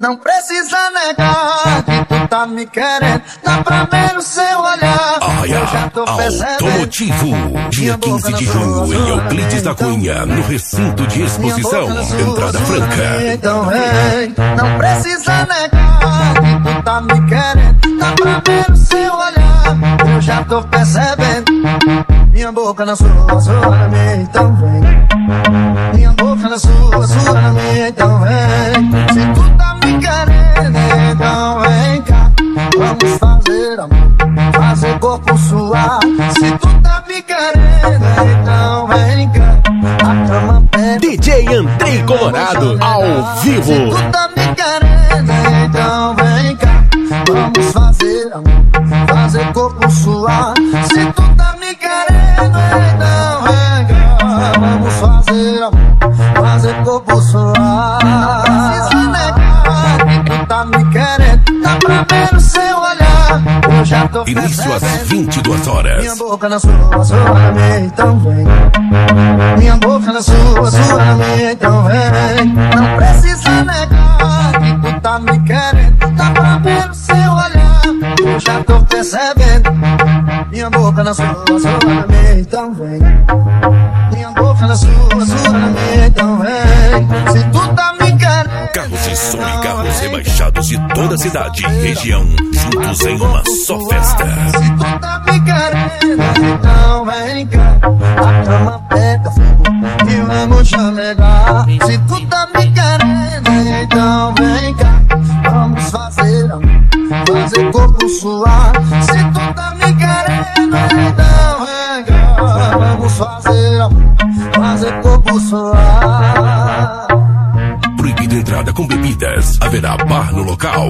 Não precisa negar que tu tá me querendo. Dá pra ver no seu olhar. Eu já tô percebendo. Automotivo, dia 15 de junho em Euclides da Cunha, no recinto de exposição, entrada franca. Então vem, não precisa negar que tu tá me querendo. Dá pra ver no seu olhar. Eu já tô percebendo. Minha boca na sua na minha, então vem. Minha boca na sua na minha, então vem. Se tu tá me querendo, então vem cá. Vamos fazer amor, fazer corpo suar. Se tu tá me querendo, então vem cá. A cama pega. DJ Andrei Colorado, ao vivo. Se tu tá me querendo, então vem cá. Vamos fazer amor, fazer corpo suar. Se tu tá me querendo, então vem cá. Vamos fazer amor, fazer corpo suar. Precisa negar que tu tá me querendo. Dá pra ver no seu olhar. Eu já tô Início às 22 horas. Minha boca na sua na minha, então vem. Minha boca na sua na minha, então vem. Não precisa negar que tu tá me querendo. Dá pra ver no seu olhar. Eu já tô percebendo. Minha boca na sua na minha, então vem. Minha boca na sua na minha, então vem. Se tu tá me querendo. Carros de som e carros rebaixados de toda a cidade e região, juntos em uma só festa. Se tu tá me querendo, então vem cá. A cama pega fogo e vamos chamegar. Se tu tá me querendo, então vem cá. Vamos fazer amor, fazer corpo suar. Se tu tá me querendo, então vem cá. Vamos fazer amor, fazer corpo suar. Proibida entrada com bebidas, haverá bar no local.